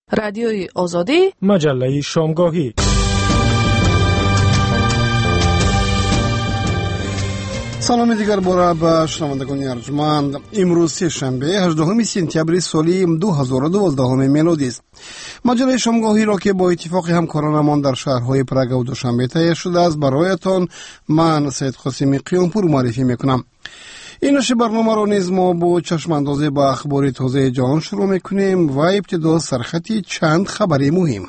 رادیوی آزادی، مجله شامگاهی. سلام دیگر باره به شنوندگان ارجمند. امروز سه‌شنبه 18 سپتامبر سال 2012 میلادی است. مجله شامگاهی را که با اتفاق همکارانمان در شهرهای پراگ و دوشنبه تهیه شده است برایتان من سید قاسمی قیامپور معرفی میکنم. این نشر برنامه را نیز ما با چشم اندازی به اخبار تازه جهان شروع میکنیم و ابتدا سرخطی چند خبری مهم.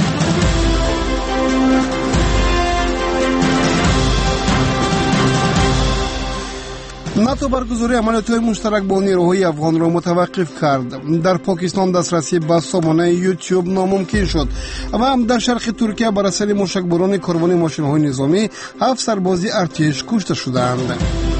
ناتو برگزاری عملیات‌های مشترک با نیروهای افغان را متوقف کرد. در پاکستان دسترسی به سامانه یوتیوب ناممکن شد و در شرق ترکیه بر اثر موشکباران کاروان ماشین‌های نظامی 7 سرباز ارتش کشته شدند.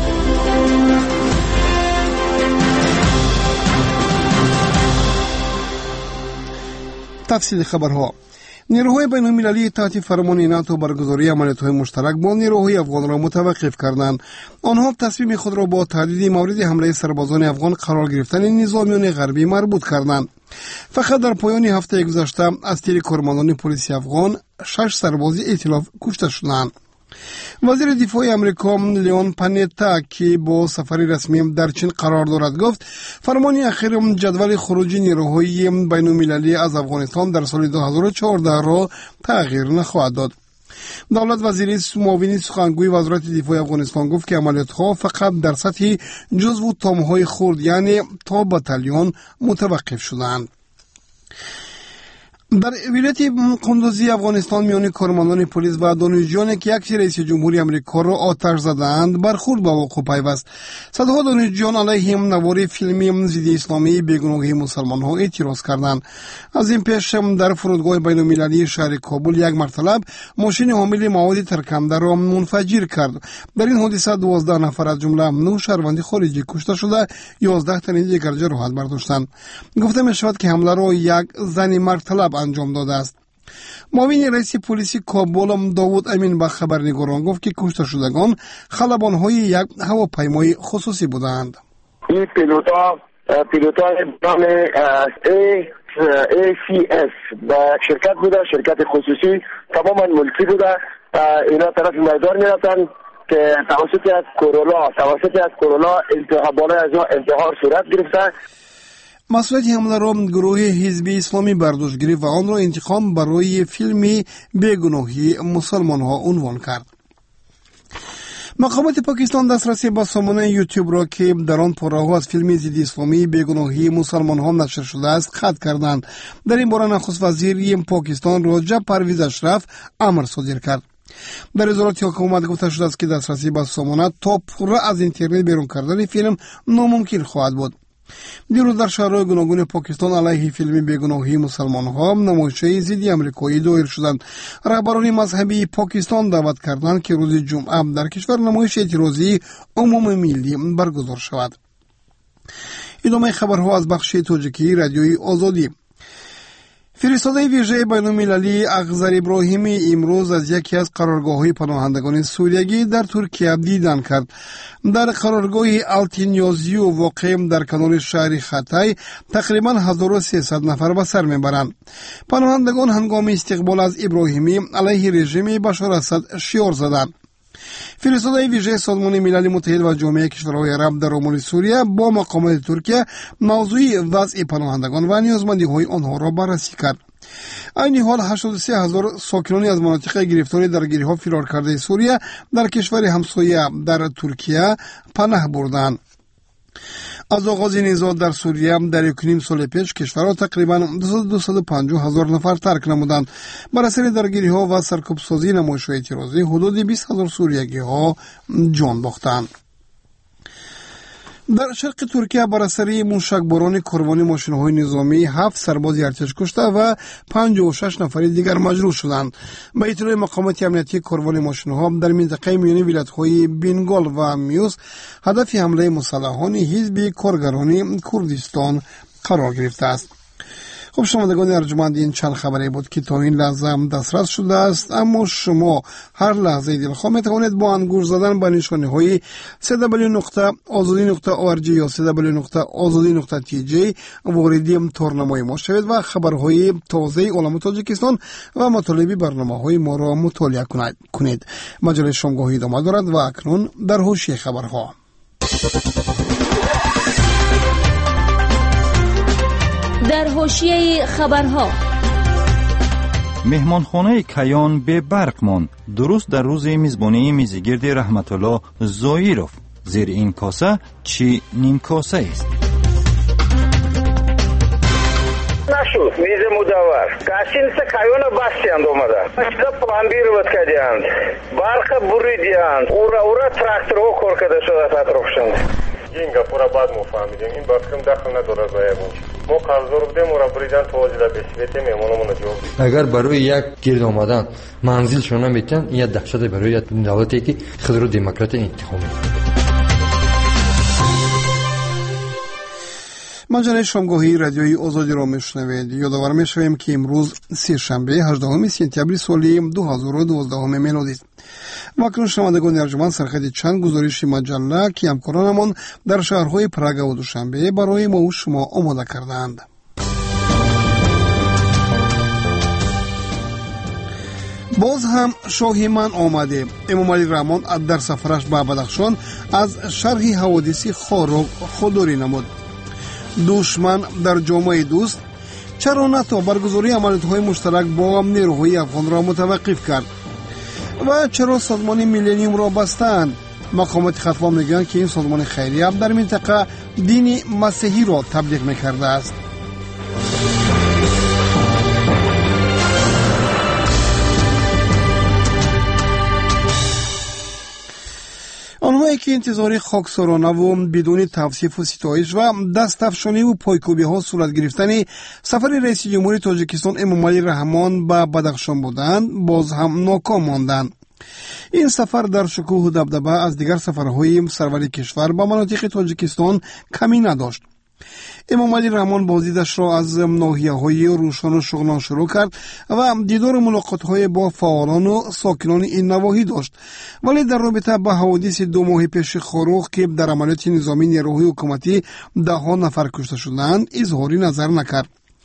تفصیل خبرها. نیروهای بین‌المللی تحت فرمان ناتو برگزاری عملیات‌های مشترک با نیروهای افغان را متوقف کردند. آنها تصمیم خود را با تهدید مورد حمله سربازان افغان قرار گرفتن نظامیان غربی مربوط کردند. فقط در پایان هفته گذشته از تیر کارمندان پلیس افغان 6 سرباز ائتلاف کشته شدند. وزیر دفاع امریکا لیون پانیتا که با سفر رسمی در چین قرار دارد گفت فرمان اخیر جدول خروج نیروهای بین‌المللی از افغانستان در سال 2014 را تغییر نخواهد داد. دولت وزیر معاون سخنگوی وزارت دفاع افغانستان گفت که عملیات‌ها فقط در سطح جزو تام‌های خرد یعنی تا بتالیون متوقف شدند. در ولایت قندوزی افغانستان میان کارمندان پلیس و دانشجویانی که یک رئیس جمهوری امریکا را آتش زدند برخورد به وقوع پیوست. صدها دانشجویان علیه نوار فیلمی ضد اسلامی بیگناهی مسلمان‌ها اعتراض کردند. از این پیش در فرودگاه بین‌المللی شهر کابل یک مرتلب ماشین حامل مواد ترکننده را منفجر کرد. در این حادثه 12 نفر از جمله 9 شهروند خارجی کشته شده، 11 تن دیگر جراحت برداشتند. گفته می‌شود که حمله را یک زن مرتلب انجام داده است. معاون رئیس پلیس کابل داوود امین به خبرنگاران گفت که کشته شدگان خلبان‌های یک هواپیمای خصوصی بودند. این پیلوت‌های نام ACS به شرکت بوده، شرکت خصوصی تماما ملکی بوده. اینا طرف میدان میرفتن که توسط از کرونا انتحار صورت گرفته. مسئولیت حمله را گروه حزب اسلامی برداشت گرفت و آن را انتقام برای فیلم بیگناهی مسلمان ها عنوان کرد. مقامات پاکستان دسترسی به سامانه یوتیوب را که در آن پاره‌ها از فیلم ضد اسلامی بیگناهی مسلمان ها نشر شده است قطع کردند. در این باره نخست وزیر پاکستان راجع پرویز اشرف امر صادر کرد. در وزارت حکومت گفته شده است که دسترسی به سامانه تا پوره از اینترنت بیرون کردن فیلم ناممکن خواهد بود. دیروز در شهرهای گوناگون پاکستان علیه فیلم بیگناهی مسلمان‌ها نمایش‌های ضد آمریکایی دایر شدند. رهبران مذهبی پاکستان دعوت کردند که روز جمعه در کشور نمایش اعتراضی عموم ملی برگزار شود. ادامه خبرها از بخش تاجیکی رادیوی آزادی. فرستاده ویژه بین‌المللی اخضر ابراهیمی امروز از یکی از قرارگاه‌های پناهندگان سوریایی در ترکیه دیدن کرد. در قرارگاه آلتینیوزیو واقع در کنار شهر خطای تقریباً 1300 نفر به سر میبرند. پناهندگان هنگام استقبال از ابراهیمی علیه رژیم بشار اسد شعار زدند. فرستاده ویژه سازمان ملل متحد و جامعه کشورهای عرب در امور سوریه با مقامات ترکیه موضوع وضع پناهندگان و نیازمندی‌های آنها را بررسی کرد. این حال 83,000 ساکنان از مناطق گرفتار درگیری‌ها فرار کرده سوریه در کشور همسایه در ترکیه پناه بردند. از آغاز نزاع در سوریه در 1.5 سال پیش کشورها تقریباً 250,000 نفر ترک نمودند. بر اثر درگیری‌ها و سرکوب‌سازی نمایش‌های اعتراضی حدود 20,000 سوریایی‌ها جان باختند. در شرق ترکیه بر اثر موشکباران کاروان ماشین‌های نظامی 7 سرباز ارتش کشته و 56 نفر دیگر مجروح شدند. به اطلاع مقامات امنیتی کاروان ماشین‌ها در منطقه میانی ولایت‌های بنگال و میوس هدف حمله مسلحان حزب کارگران کردستان قرار گرفته است. خب شنوندگان ارجمند، این چند خبری بود که تا این لحظه هم دسترس شده است، اما شما هر لحظه دلخواه میتوانید با انگشت زدن به نشانه های www.azadi.org یا www.azadi.tj وارد تورنمای ما شوید و خبرهای تازه عالم تاجیکستان و مطالب برنامه‌های ما را مطالعه کنید. مجله شامگاهی ادامه دارد و اکنون در حوشی خبرها. در حوشیه خبرها، مهمانخانه کیان به برق ماند درست در روز میزبانی میزگرد رحمت الله زاییروف. زیر این کاسه چی نیم کاسه است؟ نشد میز مدور کاشینسه کایون باستیاند اومده اشتا پلمبیر بود کردیاند برق بریدیاند اورا تراکتور کار کرده شده تاطرفشند گینگا پورا بعد مفهمیدیم این باکم داخل نداره زایه بود ما کارزور بودیم اورا بریدن توجیه بسیته میمونمون جواب اگر برای یک گرد آمدن منزل شونه میتن این دهشت برای دولتی که خضر دموکرات انتخاب مجله شامگاهی رادیوی آزادی را میشنوید. یادآور میشویم که امروز سه‌شنبه 18 سپتامبر سال 2012 میلادی است. واکنش شنوندگان ارجمند سرخط چند گزارش مجله که همکارانمان در شهرهای پراگ و دوشنبه برای ما و شما آماده کردند. باز هم شاهیمن آمده. امام علی رحمان در سفرش به بدخشان از شرح حوادث خاروق خودداری نمود. دشمن در جامعه دوست چرا نتو برگزاری عملیات‌های مشترک با نیروهای افغان را متوقف کرد و چرا سازمان میلنیوم را بستند؟ مقامات خطبه میگویند که این سازمان خیریه در منطقه دین مسیحی را تبلیغ میکرده است. آنهایی که انتظار خاکسارانه و بدون توصیف و ستایش و دستافشانی و پایکوبی ها صورت گرفتن سفر رئیس جمهوری تاجیکستان امام علی رحمان به بدخشان بودند، باز هم ناکام ماندند. این سفر در شکوه و دبدبه از دیگر سفرهای سرور کشور به مناطق تاجیکستان کمی نداشت. امام علی رحمان بازدیدش را از ناحیه‌های روشن و شغلان شروع کرد و دیدار و ملاقات‌های با فعالان و ساکنان این نواحی داشت، ولی در رابطه با حوادث 2 ماه پیش خاروق که در عملیات نظامی نیروهای حکومتی 10 نفر کشته شدند اظهاری نظر نکرد.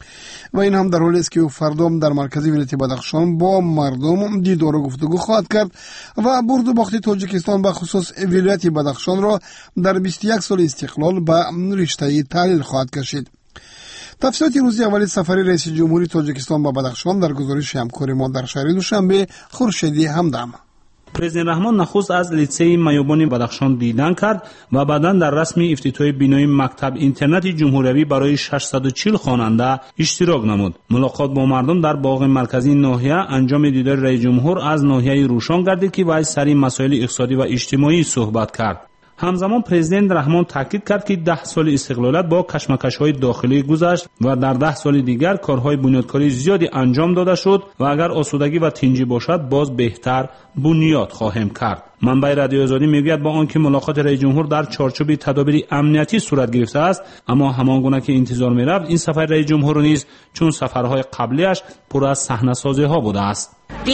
و این هم در حالی است که فردا در مرکز ولایت بدخشان با مردم دیدار و گفتگو خواهد کرد و برد و باخت تاجیکستان به خصوص ولایت بدخشان را در 21 سال استقلال به رشته تحلیل خواهد کشید. تفصیلات روز اول سفر رئیس جمهوری تاجیکستان به بدخشان در گزارش همکار ما در شهر دوشنبه خورشیدی همدم. پرزیدنت رحمان نخست از لیسه میوبان بدخشان دیدن کرد و بعدا در رسمی افتتاح بینای مکتب اینترنت جمهوری برای 640 خواننده اشتراک نمود. ملاقات با مردم در باغ مرکزی ناحیه انجام دیدار رئیس جمهور از ناحیه روشن گردید که وی سری مسائل اقتصادی و اجتماعی صحبت کرد. همزمان پرزیدنت رحمان تاکید کرد که 10 سال استقلالت با کشمکش‌های داخلی گذشت و در 10 سال دیگر کارهای بنیادکاری زیادی انجام داده شد و اگر آسودگی و تنجی باشد باز بهتر بنیاد خواهیم کرد. منبع رادیو آزادی میگوید با آنکه ملاقات رئیس جمهور در چارچوب تدابیر امنیتی صورت گرفته است، اما همانگونه که انتظار می‌رفت این سفر رئیس جمهور نیز چون سفرهای قبلیش پر از صحنه‌سازی‌ها بوده است.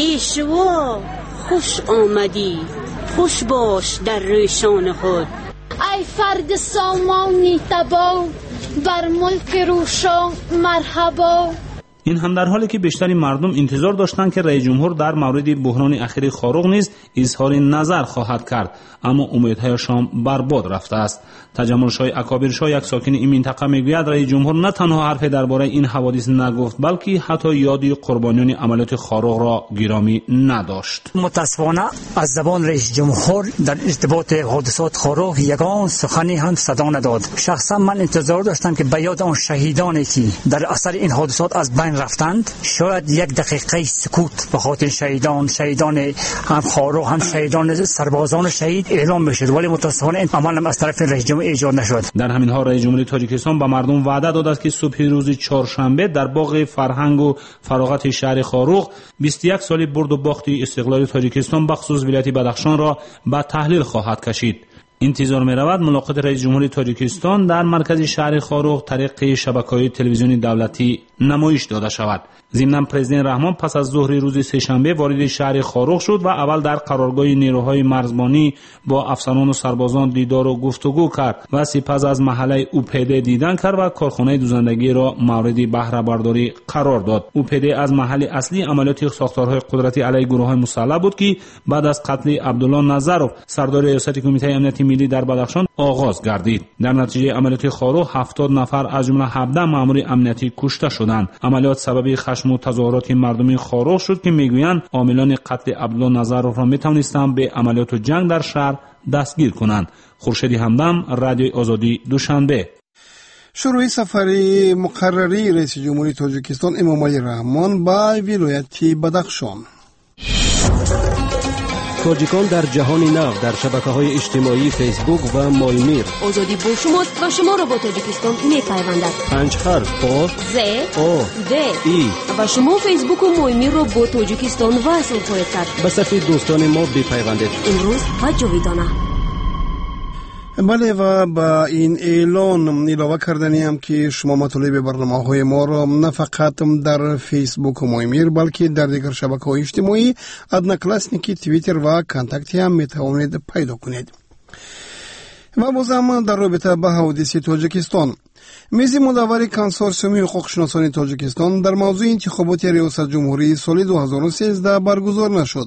پیشوا خوش آمدی، خوش باش در روشان خود. ای فرد سامانی تبا بر ملک روشان مرحبا. این هم در حالی که بیشتر مردم انتظار داشتند که رئیس جمهور در مورد بحران اخیر خاروق نیز اظهار نظر خواهد کرد، اما امیدهایشان برباد رفته است. تجمل شاه اکابر شاه، یک ساکن این منطقه، میگوید رئیس جمهور نه تنها حرف درباره این حوادث نگفت بلکه حتی یادی قربانیان عملیات خاروق را گرامی نداشت. متاسفانه از زبان رئیس جمهور در ارتباط حادثات خاروق یگان سخنی هم صدا نداد. شخصا من انتظار داشتم که به یاد آن شهیدانی که در اثر این حادثات از بین رفتند شاید 1 دقیقه سکوت به خاطر شهیدان هم خاروق هم شهیدان سربازان شهید اعلام بشد، ولی متاسفانه این عمل از طرف رئیس جمهور ایجاد نشد. در همین حال رئیس جمهوری تاجیکستان به مردم وعده داد است که صبح روز چهارشنبه در باغ فرهنگ و فراغت شهر خاروق 21 سال برد و باخت استقلال تاجیکستان بخصوص ولایت بدخشان را به تحلیل خواهد کشید. انتظار می‌رود ملاقات رئیس جمهوری تاجیکستان در مرکز شهر خاروخ طریق شبکه‌های تلویزیونی دولتی نمایش داده شود. ضمناً پرزیدنت رحمان پس از ظهر روز سه‌شنبه وارد شهر خاروخ شد و اول در قرارگاه نیروهای مرزبانی با افسران و سربازان دیدار و گفتگو کرد و سپس از محله اوپیده دیدن کرد و کارخانه دوزندگی را مورد بهره برداری قرار داد. اوپیده از محل اصلی عملیات ساختارهای قدرتی علیه گروه‌های مسلح بود که بعد از قتل عبدالله نظروف سردار ریاست کمیته امنیت ملی در بدخشان آغاز گردید. در نتیجه عملیات خاروخ 70 نفر از جمله 17 مأمور امنیتی کشته شدند. عملیات سبب خشم و تظاهرات مردمی خاروخ شد که میگویند عاملان قتل عبدالله نظروف را میتوانستند به عملیات جنگ در شهر دستگیر کنند. خورشید همدم، رادیوی آزادی، دوشنبه. شروع سفر مقرری رئیس جمهوری تاجیکستان امامعلی رحمان به ولایت بدخشان. تاجیکان در جهان نو در شبکه‌های اجتماعی فیسبوک و مالمیر. آزادی با شماست و شما را با تاجیکستان می‌پیوندد. 5 حرف با ز او د ای و شما فیسبوک و مالمیر را با تاجیکستان وصل خواهید کرد. به صف دوستان ما بپیوندید. امروز و جاویدانه. بله و با این اعلان علاوه کردنی هم که شما مطالب برنامه‌های ما را نه فقط در فیسبوک و مایمیر بلکه در دیگر شبکه‌های اجتماعی ادناکلاسنیکی توییتر و کانتکتی هم میتوانید پیدا کنید. و بازم در رابطه با حوادث تاجیکستان، میز مدور کنسورسیوم حقوق شناسان تاجیکستان در موضوع انتخابات ریاست جمهوری سال 2013 برگزار نشد.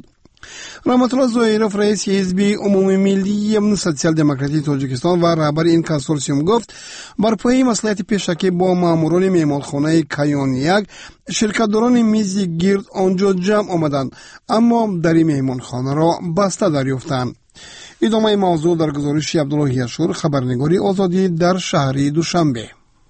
رحمت الله زویروف رئیس حزب عمومی ملی سوسیال دموکراتی تاجیکستان و رهبر این کنسورسیوم گفت برپایی مصلحت پیشکی با ماموران مهمانخانه کیان یک شرکتداران میز گرد آنجا جمع آمدند اما در این مهمانخانه را بسته دریافتند. ادامه موضوع در گزارش عبدالله یشور، خبرنگاری آزادی در شهر دوشنبه.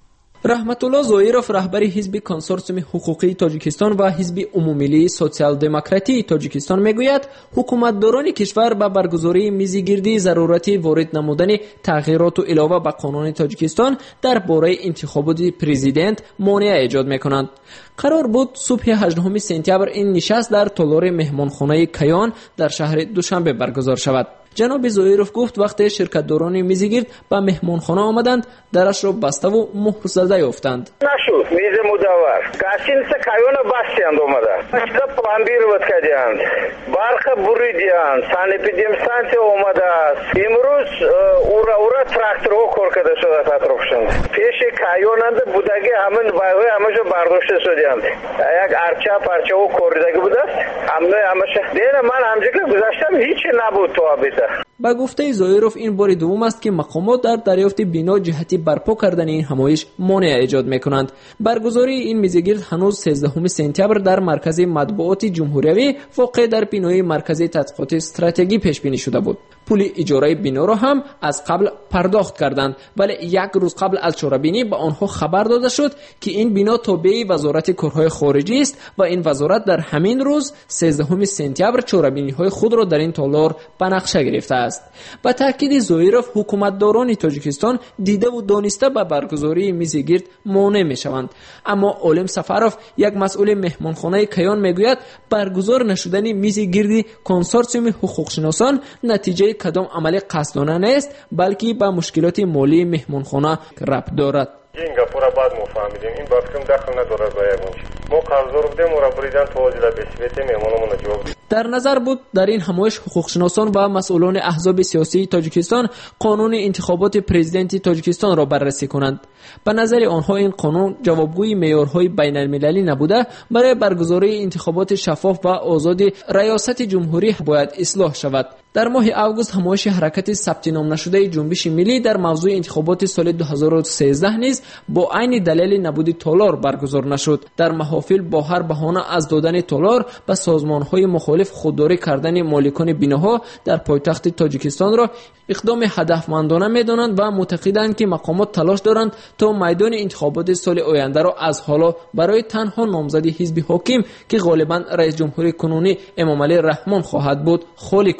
رحمت الله زویروف رهبر حزب کنسورسیوم حقوقی تاجیکستان و حزب عمومی سوسیال دموکراتی تاجیکستان میگوید حکومتداران کشور با برگزاری میزگردی ضرورت وارد نمودن تغییرات و علاوه به قانون تاجیکستان در باره انتخابات پرزیدنت مانع ایجاد میکنند. قرار بود صبح 18 سپتامبر این نشست در تالار مهمانخانه کیان در شهر دوشنبه برگزار شود. جناب زویروف گفت وقتی شرکتداران میزگرد به مهمانخانه آمدند درش را بسته و مهر زده یافتند. نشد میز مدور کاشینسه کایون باستند اومده اشدا پلمبیر بود کردند برق بریدند سانپیدیم سانتی اومده امروز اورا تراکتور کار کرده شده اطرافشون پیش کایونند بودگی همین وای همش برداشته شدند یک ارچه پرچه و کوردگی بود است همش دیگه من همجوری گذاشتم هیچ نبود تو ابیده. با گفته زویروف این بار دوم است که مقامات در دریافت بنا جهتی برپا کردن این همایش مانع ایجاد میکنند. برگزاری این میزگرد هنوز 13 سپتامبر در مرکز مطبوعات جمهوری واقع در بینای مرکز تحقیقات استراتژی پیش بینی شده بود. پول اجاره بنا را هم از قبل پرداخت کردند ولی یک روز قبل از چاره‌بینی به آنها خبر داده شد که این بنا تابع وزارت کارهای خارجی است و این وزارت در همین روز 13 سپتامبر چاره‌بینی‌های خود را در این تالار به نقشه گرفته است. با تاکید زویروف حکومتداران تاجیکستان دیده و دانسته به برگزاری میزگرد مانع میشوند، اما عالم سفروف یک مسئول مهمانخانه کیان میگوید برگزار نشدن میزگرد کنسورسیوم حقوق شناسان نتیجه کدام عمل قصدانه نیست بلکه به مشکلات مالی مهمانخانه ربط دارد. این گپورا بعد مفهمیدیم این باکم داخل نداره باید ما قرض بودیم و را بریدن توجیه بسیته میمونمون جواب. در نظر بود در این همایش حقوق شناسان و مسئولان احزاب سیاسی تاجیکستان قانون انتخابات پرزیدنتی تاجیکستان را بررسی کنند. به نظر آنها این قانون جوابگوی معیارهای بین المللی نبوده برای برگزاری انتخابات شفاف و آزاد ریاست جمهوری باید اصلاح شود. در ماه آگوست همایش حرکت ثبت نام نشده جنبش ملی در موضوع انتخابات سال 2013 نیز با عین دلیل نبود تالار برگزار نشد. در محافل با هر بهانه از دادن تالار به سازمان‌های مخالف خودداری کردن مالکان بناها در پایتخت تاجیکستان را اقدام هدفمندانه می‌دانند و معتقدند که مقامات تلاش دارند تا میدان انتخابات سال آینده را از حالا برای تنها نامزد حزب حاکم که غالباً رئیس جمهوری کنونی امامعلی رحمان خواهد بود خالی کنند.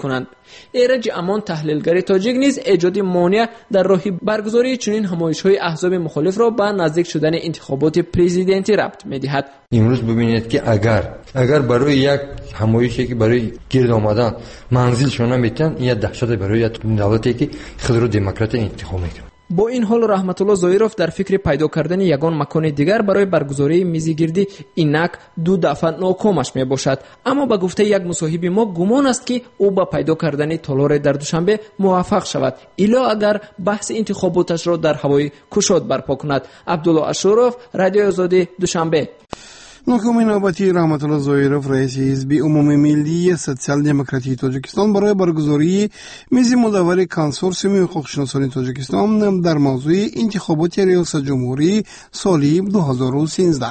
ایرج امان تحلیلگر تاجیک نیز ایجاد مانع در راه برگزاری چنین همایش‌های احزاب مخالف را به نزدیک شدن انتخابات پرزیدنتی ربط می‌دهد. امروز ببینید که اگر برای یک همایشی که برای گرد آمدن منزل شونه میتن، یا دهشت برای دولتی که خود رو دموکرات انتخاب میکنه. با این حال رحمت الله ظاهرов در فکر پیدا کردن یگان مکان دیگر برای برگزاری میزگردی اینک 2 دفعه ناکامش می باشد. اما به گفته یک مصاحب ما گمان است که او با پیدا کردن تالار در دوشنبه موفق شود، الا اگر بحث انتخاباتش را در هوای کشاد برپا کند. عبدالله اشرف، رادیو آزادی، دوشنبه. نخست نوبتی رحمت الله ظاهرов رئیس حزب عمومی ملی سوسیال دموکراتی تاجیکستان برای برگزاری میز مدور کنسورسیوم حقوق‌شناسان تاجیکستان در موضوع انتخابات ریاست جمهوری سال 2013.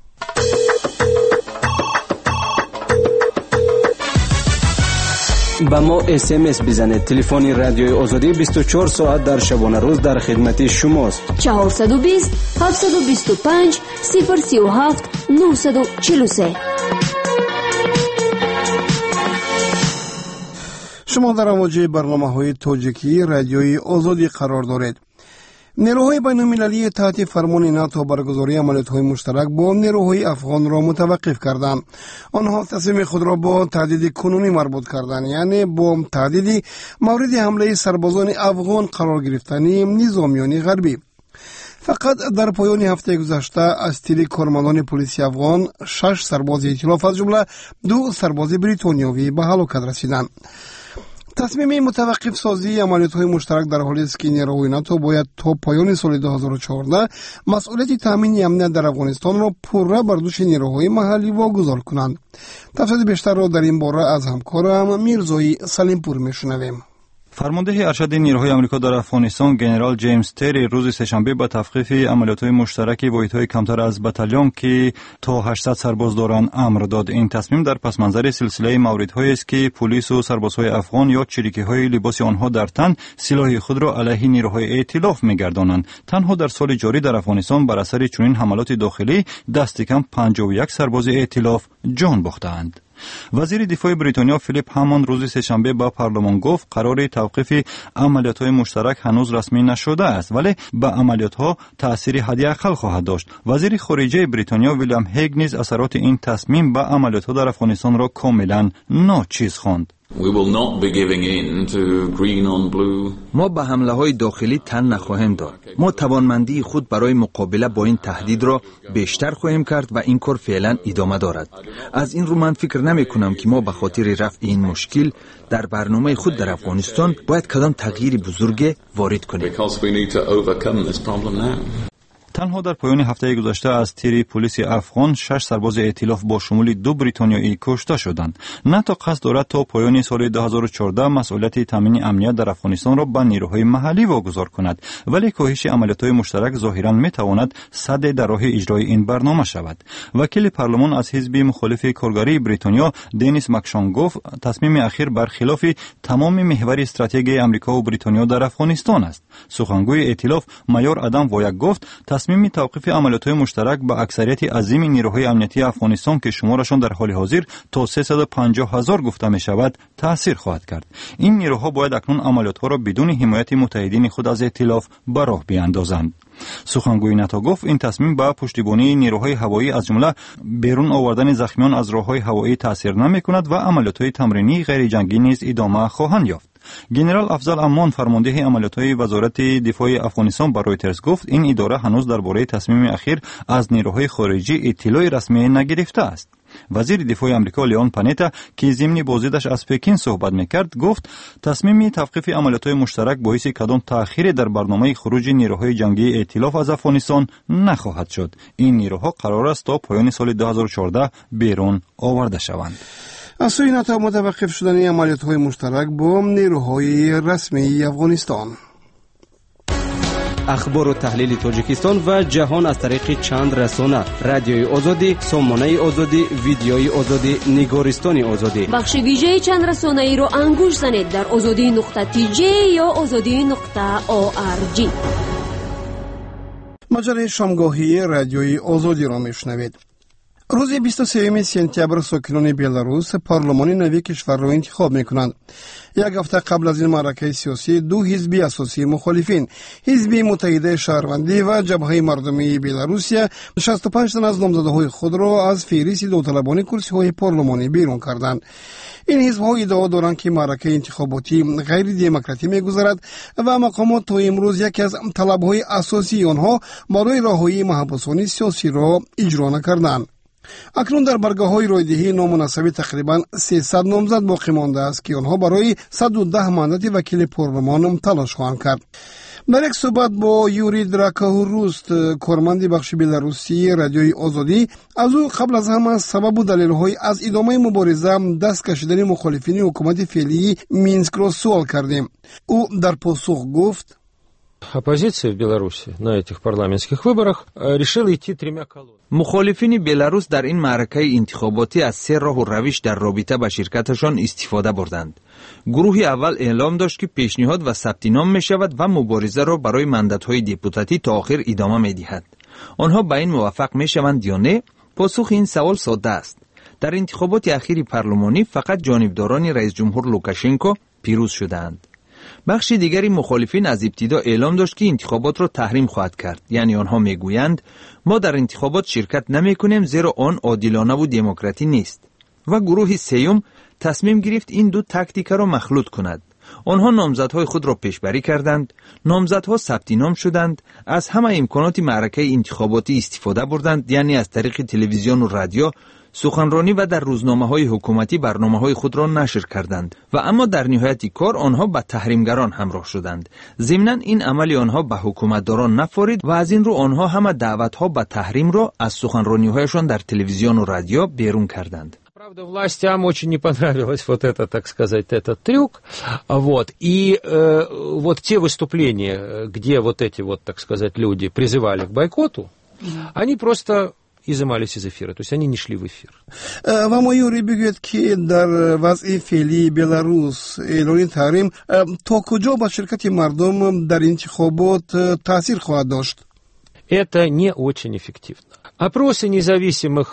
با ما SMS بزنید. تلفن رادیوی آزادی 24 ساعت در شبانه روز در خدمت شماست. 420 725 037 943. شما در مواجه برنامه‌های تاجیکی رادیوی آزادی قرار دارید. نیروهای بین‌المللی تحت فرمان ناتو برگزاری عملیات‌های مشترک با نیروهای افغان را متوقف کردند. آنها تصمیم خود را با تهدید کنونی مربوط کردند، یعنی با تهدید مورد حمله سربازان افغان قرار گرفتن نظامیان غربی. فقط در پایان هفته گذشته از تیر کارمندان پلیس افغان 6 سرباز ائتلاف از جمله 2 سرباز بریتانیایی به هلاکت رسیدند. تصمیم متوقف سازی عملیات‌های مشترک در حالی است که نیروهای ناتو باید تا پایان سال 2014 مسئولیت تامین امنیت در افغانستان را پوره بر دوش نیروهای محلی واگذار کنند. تفصیل بیشتر را در این باره از همکارم میرزای سلیمپور میشنویم. فرمانده ارشد نیروهای آمریکا در افغانستان جنرال جیمز تری روز سه‌شنبه با تخفیف عملیات‌های مشترک واحدهای کمتر از بتالون که تا 800 سرباز دارند امر داد. این تصمیم در پس منظر سلسله موردهایی است که پلیس و سربازهای افغان یا چریکی‌های لباس آنها در تن سلاح خود را علیه نیروهای ائتلاف می‌گردانند. تنها در سال جاری در افغانستان بر اثر چنین حملات داخلی دست کم 51 سرباز ائتلاف جان باختند. وزیر دفاع بریتانیا فیلیپ هاموند روز سه‌شنبه با پارلمان گفت قرار توقیف عملیات‌های مشترک هنوز رسمی نشده است، ولی به عملیات‌ها تأثیر حداقل خواهد داشت. وزیر خارجه بریتانیا ویلیام هیگ نیز اثرات این تصمیم به عملیات‌ها در افغانستان را کاملا ناچیز خواند. ما به حمله های داخلی تن نخواهیم داد. ما توانمندی خود برای مقابله با این تهدید را بیشتر خواهیم کرد و این کار فعلا ادامه دارد. از این رو من فکر نمی کنم که ما به خاطر رفع این مشکل در برنامه خود در افغانستان باید کدام تغییر بزرگ وارد کنیم. تنها در پایان هفته گذشته از تیر پلیس افغان 6 سرباز ائتلاف با شمول 2 بریتانیایی کشته شدند. ناتو قصد دارد تا پایان سال 2014 مسئولیت تامین امنیت در افغانستان را به نیروهای محلی واگذار کند، ولی کاهش عملیات‌های مشترک ظاهراً می‌تواند سد در راه اجرای این برنامه شود. وکیل پارلمان از حزب مخالف کارگری بریتانیا دنیس مکشان گفت تصمیم اخیر برخلاف تمام محور استراتژی آمریکا و بریتانیا در افغانستان است. سخنگوی ائتلاف مایور آدم وایک گفت تصمیم توقیف عملیات‌های مشترک با اکثریت عظیم نیروهای امنیتی افغانستان که شمارشان در حال حاضر تا 350,000 گفته می شود تأثیر خواهد کرد. این نیروها باید اکنون عملیات‌ها را بدون حمایت متحدین خود از ائتلاف به راه بیاندازند. سخنگوی ناتو گفت این تصمیم با پشتیبانی نیروهای هوایی از جمله بیرون آوردن زخمیان از راه‌های هوایی تأثیر نمی‌کند و عملیات‌های تمرینی غیر جنگی نیز ادامه خواهند یافت. جنرال افضل امان فرمانده عملیات‌های وزارت دفاع افغانستان با رویترز گفت این اداره هنوز درباره تصمیم اخیر از نیروهای خارجی اطلاع رسمی نگرفته است. وزیر دفاع آمریکا لیون پانیتا که ضمن بازدیدش از پکین صحبت می‌کرد گفت تصمیم توقیف عملیات‌های مشترک باعث کدام تأخیر در برنامه خروج نیروهای جنگی ائتلاف از افغانستان نخواهد شد. این نیروها قرار است تا پایان سال 2014 بیرون آورده شوند. از سوی ناتو متوقف شدن عملیات‌های مشترک با نیروهای رسمی افغانستان. اخبار و تحلیل تاجیکستان و جهان از طریق چند رسانه: رادیوی آزادی، سامانه آزادی، ویدیوی آزادی، نگارستان آزادی. بخش ویژه چند رسانه ای رو انگوش زنید در azadi.tj یا azadi.org. مجله شامگاهی رادیوی آزادی را میشنوید. روز 23 سپتامبر ساکنان بلاروس پارلمان نوی کشور را انتخاب می‌کنند. یک هفته قبل از این معرکه سیاسی دو حزب اساسی مخالفین، حزب متحده شهروندی و جبهه مردمی بلاروسیا 65 تن از نامزدهای خود را از فهرست داوطلبان کرسی‌های پارلمانی بیرون کردند. این حزب‌ها ادعا دارند که معرکه انتخاباتی غیر دموکراتی می‌گذرد و مقامات تا امروز یکی از طلب‌های اساسی آنها برای رهایی محبوسان سیاسی را اجرا نکردند. اکنون در برگه‌های رایدهی نامناسب تقریبا 300 نامزد باقی مانده است که آنها برای 110 ماندات وکیل پارلمان تلاش خواهند کرد. در یک صحبت با یوری دراکاهوروست، کارمند بخش بلاروسی رادیوی آزادی، از او قبل از همه سبب و دلایل از ادامه مبارزه دست کشیدن مخالفین حکومت فعلی مینسک را سوال کردیم. او در پاسخ گفت: Оппозиция в Беларуси на этих парламентских выборах решила идти тремя колоннами. مخالفین بلاروس در این معرکه انتخاباتی از سه راه و روش در رابطه با شرکتشان استفاده بردند. گروه اول اعلام داشت که پیشنهاد و ثبت نام می شود و مبارزه را برای ماندات‌های دپوتاتی تا آخر ادامه می دهد. آنها به این موافق می شوند یا نه؟ پاسخ این سوال ساده است. در انتخابات اخیر پارلمانی فقط جانبداران رئیس جمهور لوکاشنکو پیروز شدند. بخش دیگری مخالفین از ابتدا اعلام داشت که انتخابات را تحریم خواهد کرد. یعنی آنها میگویند ما در انتخابات شرکت نمی کنیم زیرا آن عادلانه و دموکراتی نیست. و گروه سوم تصمیم گرفت این دو تاکتیک را مخلوط کند. آنها نامزدهای خود را پیشبری کردند، نامزدها ثبت نام شدند، از همه امکانات معرکه انتخاباتی استفاده بردند، یعنی از طریق تلویزیون و رادیو، سخنرانی و در روزنامه‌های حکومتی برنامه‌های خود را نشر کردند و اما در نهایت کار آنها با تحریمگران همراه شدند. ضمناً این عمل آنها به حکومتداران نفارید و از این رو آنها همه دعوت‌ها به تحریم را از سخنرانی‌هایشان در تلویزیون و رادیو بیرون کردند. Правда, властям очень не понравилось вот это, так сказать, этот трюк. Вот. И вот те выступления, где вот эти вот, так сказать, люди призывали к бойкоту, они просто изымались из эфира, то есть они не шли в эфир. و ما یوری بگوید که در وضع فعلی بلاروس اعلان تحریم تا کجا با شرکت مردم در انتخابات تاثیر خواهد داشت؟ Это не очень эффективно. Опросы независимых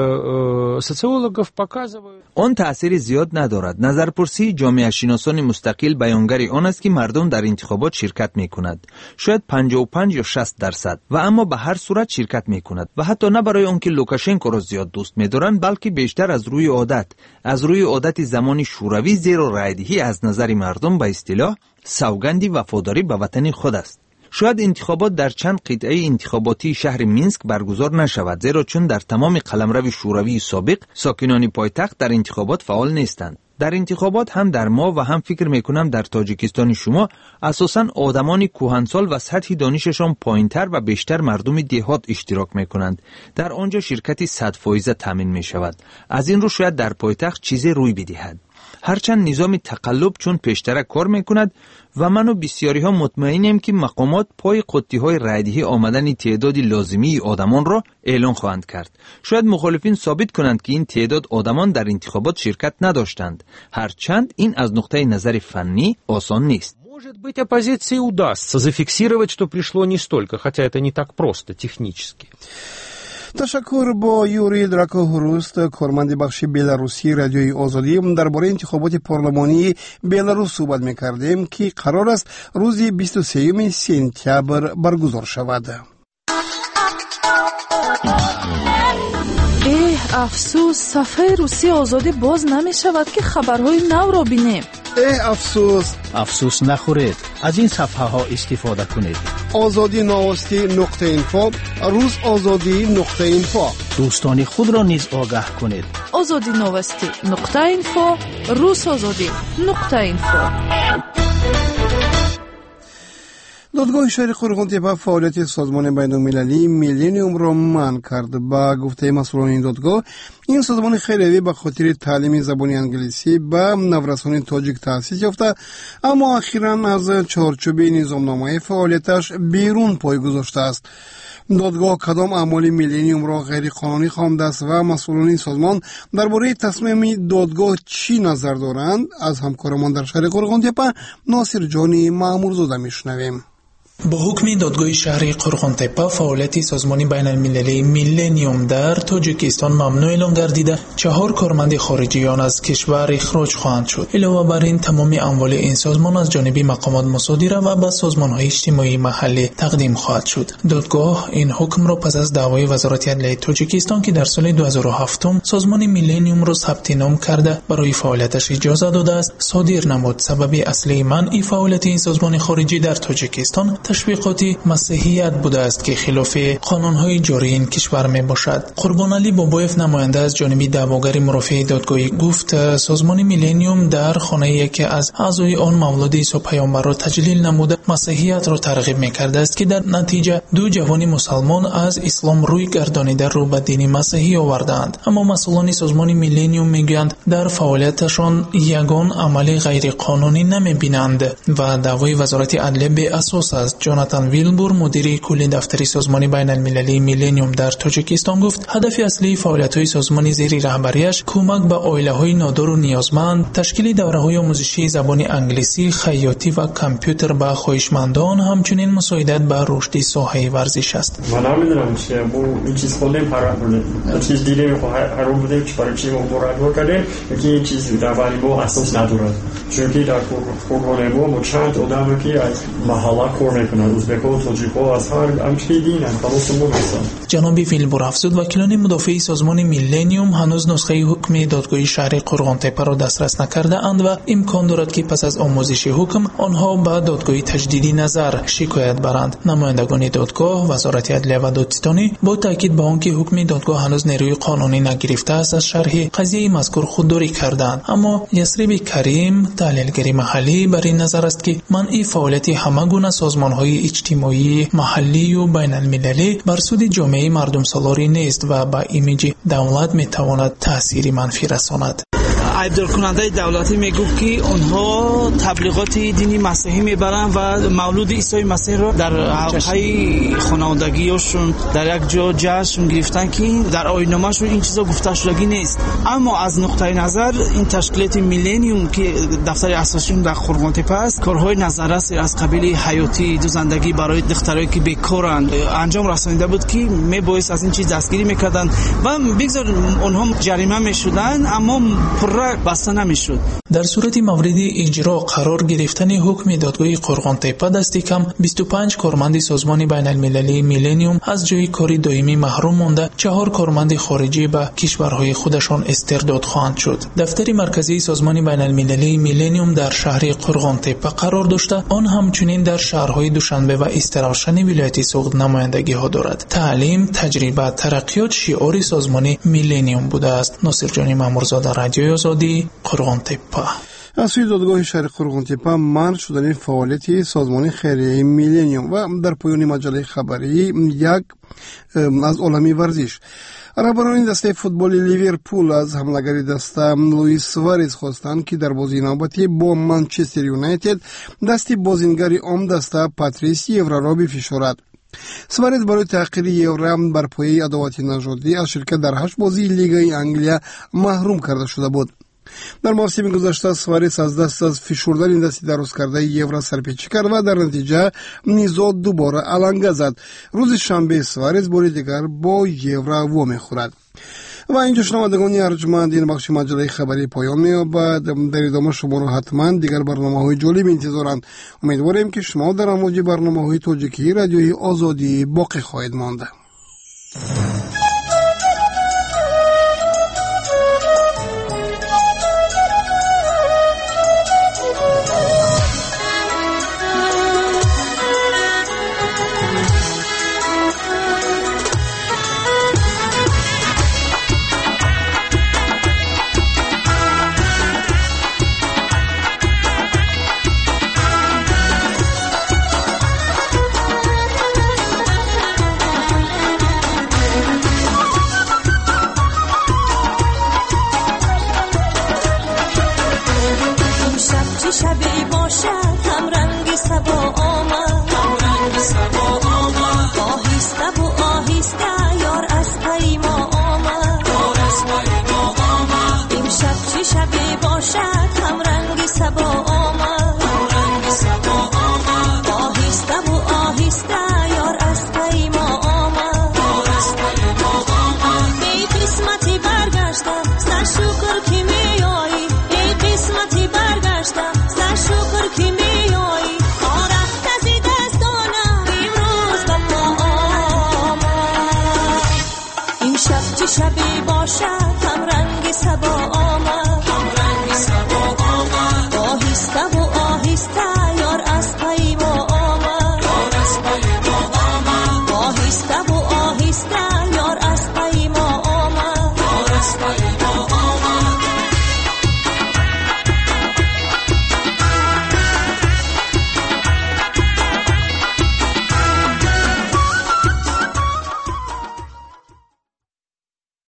социологов показывают. آن تأثیر زیاد ندارد. نظرپرسی جامعه شناسان مستقل بیانگر آن است که مردم در انتخابات شرکت می کند. شاید 55 یا 60%. و اما به هر صورت شرکت می کند. و حتی نه برای آنکه لوکاشنکو را زیاد دوست می دارند، بلکه بیشتر از روی عادت زمان شوروی، زیرا رایدهی از نظر مردم به اصطلاح سوگندی وفاداری به وطن خود است. شاید انتخابات در چند قطعه انتخاباتی شهر مینسک برگزار نشود، زیرا چون در تمام قلمرو شوروی سابق ساکنان پایتخت در انتخابات فعال نیستند. در انتخابات هم در ما و هم فکر میکنم در تاجیکستان شما اساساً آدمان کهنسال و سطح دانششان پایینتر و بیشتر مردم دهات اشتراک میکنند. در آنجا شرکتی 100% تامین میشود. از این رو شاید در پایتخت چیزی روی بدهد. هرچند نظام تقلب چون پیشترک کار میکند و من و بسیاری ها مطمئنیم که مقامات پای قطعی های رایدهی آمدن تعدادی لازمی آدمان را اعلان خواهند کرد. شاید مخالفین ثابت کنند که این تعداد آدمان در انتخابات شرکت نداشتند. هرچند این از نقطه نظر فنی آسان نیست. Может быть, оппозиции удастся зафиксировать, что пришло не столько, хотя это не так просто технически. تشکر. با یوری دراکاهوروست، کارمند بخش بلاروسی رادیوی آزادی، درباره انتخابات پارلمانی بلاروس صحبت می‌کردیم که قرار است روز 23 سپتامبر برگزار شود. افسوس، صفحه روسی آزادی باز نمی شود که خبرهای نو را بینیم. افسوس نخورید، از این صفحه ها استفاده کنید. آزادی نواستی نقطه اینفو، روز آزادی نقطه اینفو. دوستان خود را نیز آگاه کنید. آزادی نواستی نقطه اینفو، روز آزادی نقطه اینفو. دادگاه شهر قرغن‌تپه فعالیت سازمان بین‌المللی میلینیوم را منع کرد. با گفته مسئولان این دادگاه، این سازمان خیریه به خاطر تعلیم زبان انگلیسی به نورسان تاجیک تأسیس یافته، اما اخیراً از چارچوب نظامنامه فعالیتش بیرون پای گذاشته است. دادگاه کدام اعمال میلینیوم را غیر قانونی خوانده است و مسئولان این سازمان درباره تصمیم دادگاه چی نظر دارند؟ از همکارمان در شهر قرغن‌تپه ناصر جانی مامورزاده میشنویم. با حکم دادگاه شهری قرغن‌تپه فعالیت سازمان بین المللی میلنیوم در تاجیکستان ممنوع اعلام گردیده 4 کارمند خارجیان از کشور اخراج خواهند شد. علاوه بر این تمام اموال این سازمان از جانب مقامات مصادره و به سازمان‌های اجتماعی محلی تقدیم خواهد شد. دادگاه این حکم را پس از دعوای وزارت عدلیه تاجیکستان که در سال 2007 سازمان میلنیوم را ثبت نام کرده برای فعالیتش اجازه داده است صادر نمود. سبب اصلی منع فعالیت این سازمان خارجی در تاجیکستان تشویقات مسیحیت بوده است که خلاف قانون‌های جاری این کشور می باشد. قربان علی بابایف نماینده از جانب دعواگر مرافع دادگاه گفت سازمان میلنیوم در خانه یکی از اعضای آن مولود عیسی پیامبر را تجلیل نموده مسیحیت را ترغیب می‌کرده است که در نتیجه 2 جوان مسلمان از اسلام روی گردانیده رو به دین مسیحی آوردند. اما مسئولان سازمان میلنیوم میگویند در فعالیتشان یگان عمل غیر قانونی نمی‌بینند و دعوای وزارت عدلیه به اساس است. جوناتان ویلبور مدیر کلی دفتر سازمان بین المللی میلنیوم در تاجیکستان گفت هدف اصلی فعالیت‌های سازمان زیر رهبریش کمک به عائله‌های نادار و نیازمند، تشکیل دوره‌های آموزشی زبان انگلیسی، خیاطی و کامپیوتر به خواهشمندان، همچنین مساعدت به رشد ساحه ورزش است. من نمی‌دونم چه این چیز خودم پرونده چیز دیدیم هر بودیم که برای چی مبارک کردیم که این چیز در ولی با اساس نداره چون که در قرآن ما چند آدمی که از محله کار میکنن ازبک‌ها تاجیک‌ها از هر امچی دینن خلاصمون هستن. جناب ویلبور افزود وکیلان مدافع سازمان میلنیوم هنوز نسخه حکم دادگاه شهری قرغن‌تپه را دسترس نکرده اند و امکان دارد که پس از آموزش حکم آنها به دادگاه تجدیدی نظر شکایت برند. نمایندگان دادگاه، وزارت عدلیه و دادستانی با تاکید به آنکه حکم دادگاه هنوز نیروی قانونی نگرفته است از شرح قضیه مذکور خودداری کردند. اما یسریب کریم تحلیلگر محلی بر این نظر است که منع فعالیت همه گونه سازمان‌های اجتماعی محلی و بین المللی بر سود جامعه مردم سالاری نیست و با ایمیج دولت میتواند تأثیری منفی رساند. عیبدار کننده دولتی میگفت که آنها تبلیغات دینی مسیحی میبرن و مولود عیسی مسیح را در حلقه خانوادگیشون در یک جا جشن گرفتن که در آیین‌نامه‌شون این چیزا گفته شدگی نیست. اما از نقطه نظر این تشکیلات میلنیوم که دفتر اساسیشون در قرغن‌تپه است کارهای نظررس از قبیل حیاتی دوزندگی برای دخترایی که بیکارند انجام رسانیده بود که میبایست از این چیز دستگیری میکردن و بگذار اونها جریمه میشدن اما بسته نمیشد. در صورت مورد اجرا قرار گرفتن حکم دادگاه قرغن‌تپه دست کم 25 کارمند سازمان بین المللی میلنیوم از جای کاری دائمی محروم مانده 4 کارمند خارجی به کشورهای خودشان استرداد خواهند شد. دفتر مرکزی سازمان بین المللی میلنیوم در شهر قرغن‌تپه قرار داشته آن همچنین در شهرهای دوشنبه و استراشن ولایت سوغد نمایندگی ها دارد. تعلیم، تجربه، ترقیات شعار سازمان میلنیوم بوده است. ناصر جانی مامورزاده، رادیوی آزادی، قرغن‌تپه. از سوی دادگاه شهر قرغن‌تپه منع شدن فعالیت سازمان خیریه میلنیوم و در پایان مجله خبری یک از عالمی ورزش رهبران دسته فوتبال لیورپول از حمله‌گر دسته لوئیس سوارز خواستند که در بازی نوبتی با منچستر یونایتد دست بازیگر عام دسته پاتریس یورا را بفشارد. سوارز برای تحقیر یورا بر پایه ادوات نژادی از شرکت در 8 بازی لیگ انگلیس محروم کرده شده بود. در موسم گذشته سوارز از دست از فشردن دستی دراز کرده یورا سرپیچی کرد و در نتیجه نیزا دوباره علنگه زد. روز شنبه سوارز بار دیگر با یورا و میخورد. و اینجا شنوندگان ارجمند این بخش مجله خبری پایان می‌یابد. در ادامه شما را حتما دیگر برنامه‌های جالب انتظارند. امیدواریم که شما در امواج برنامه‌های تاجیکی رادیوی آزادی باقی خواهید ماند. شب چه شبی باشد هم رنگ صبا